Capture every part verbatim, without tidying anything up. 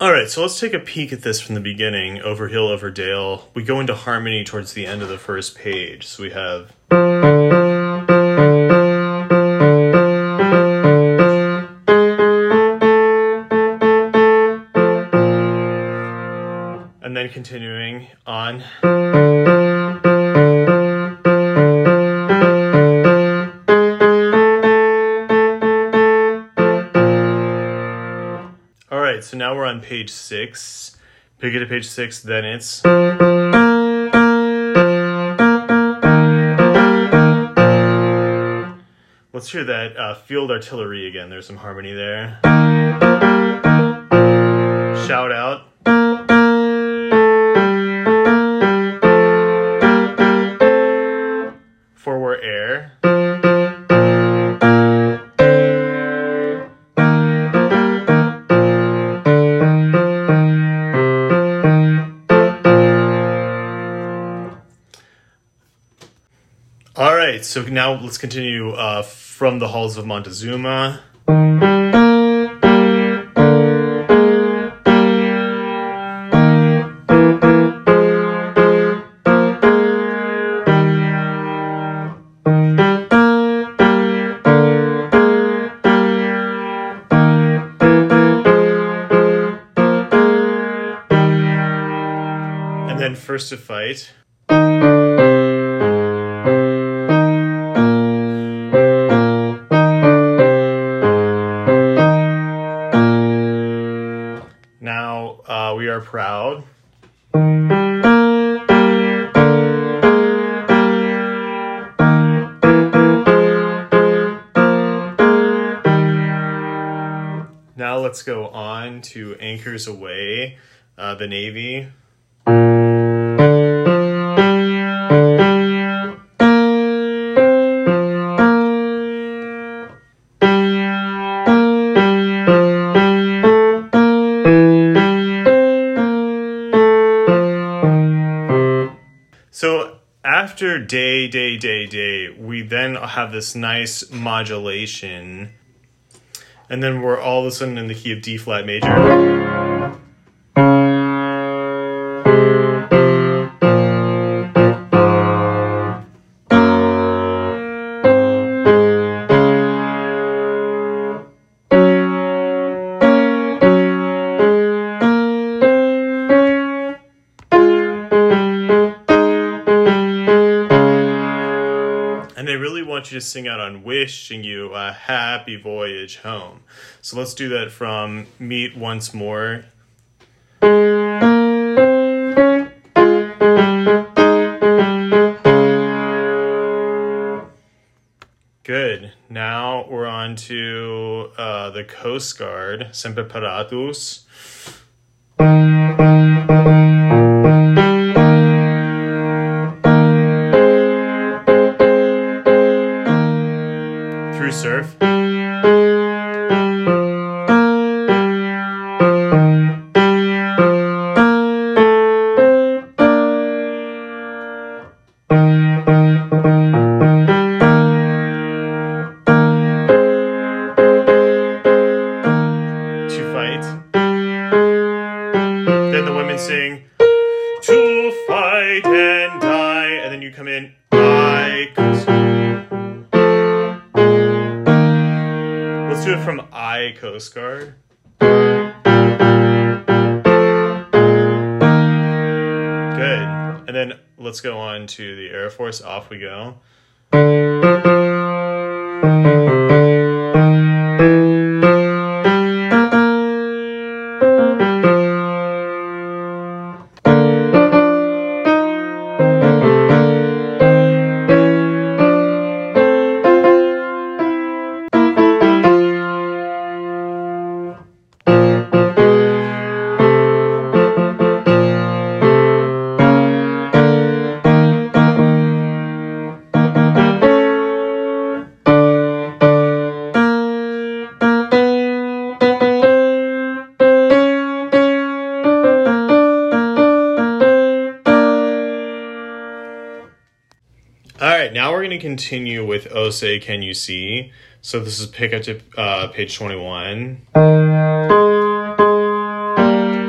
All right, so let's take a peek at this from the beginning, over hill, over dale. We go into harmony towards the end of the first page. So we have... And then continuing on. All right, so now we're on page six. Pick it to page six, then it's... Let's hear that uh, field artillery again. There's some harmony there. Shout out. Forward air. All right, so now let's continue uh, from the halls of Montezuma. And then first to fight. Now uh, we are proud. Now let's go on to Anchors Away, uh, the Navy. So after day, day, day, day, we then have this nice modulation. And then we're all of a sudden in the key of D flat major. And they really want you to sing out on wishing you a happy voyage home. So let's do that from Meet Once More. Good. Now we're on to uh, the Coast Guard, Semper Paratus. Through surf. Then the women sing, to fight and die, and then you come in, I coast. Let's do it from I Coast Guard. Good. And then let's go on to the Air Force, off we go. All right, now we're going to continue with O Say Can You See? So this is pick up to uh, page twenty-one.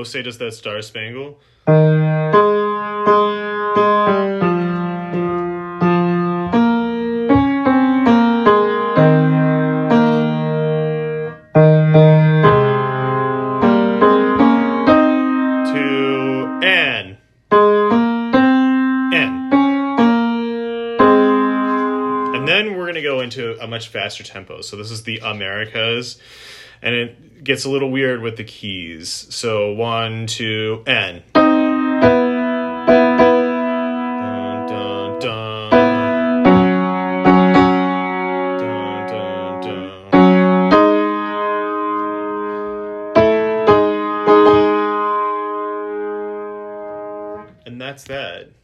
Oh Say Does That Star Spangle. To N. N. And then we're going to go into a much faster tempo. So this is the Americas, and it gets a little weird with the keys. So one, two, N. Dun, dun, dun. Dun, dun, dun. And that's that.